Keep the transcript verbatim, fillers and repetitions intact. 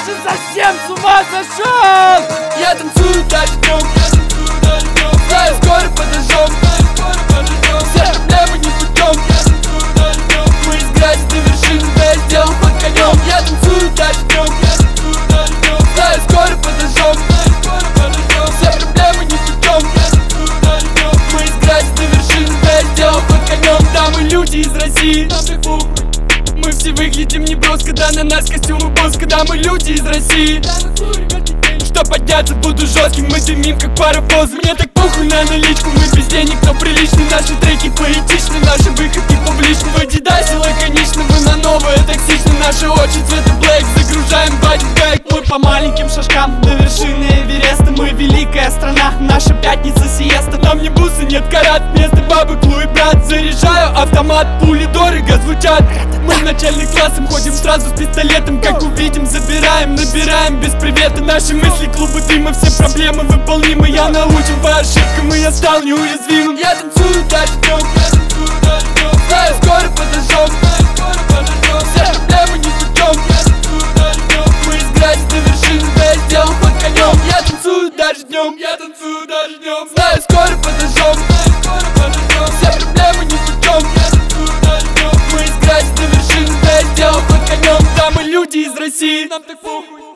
же совсем с ума сошел. Я танцую дождем, знаю, скоро подожжем. Все проблемы не путем. Мы из грязи до вершины, да я сделал под конем. Я танцую дождем, знаю, скоро подожжем. Все проблемы не путем. Мы из грязи до вершины, да я сделал под конем. Да, мы люди из России, мы все выглядим неброско, да на нас костюмы боска. Да, мы люди из России, что подняться буду жестким, мы дымим как паровоз. Мне так похуй на наличку, мы без денег, но приличны. Наши треки поэтичны, наши выходки публичны. В Адидасе лаконично, вы на новое токсичны. Наши очи цвета блэк, загружаем бодибэк. Мы по маленьким шажкам до вершины Эвереста. Мы великая страна, наша пятница сиеста. Нам не бусы, нет карат, вместо бабы клу и брат. Заряжаю автомат, пули дорого звучат. Мы в начальный классом ходим сразу с пистолетом. Как увидим, забираем, набираем без привета. Наши мысли клубы дыма, все проблемы выполнимы. Я научен по ошибкам, и я стал неуязвимым. Я танцую дождем, знаю, скоро подожжем. Все проблемы не путем. Мы из грязи до вершины, да я сделал под конем. Я танцую дождем, я танцую дождем. Знаю, скоро подожжем. Все проблемы не путем. Мы из грязи до вершины, да я сделал под конем. Да, мы люди из России, нам так похуй.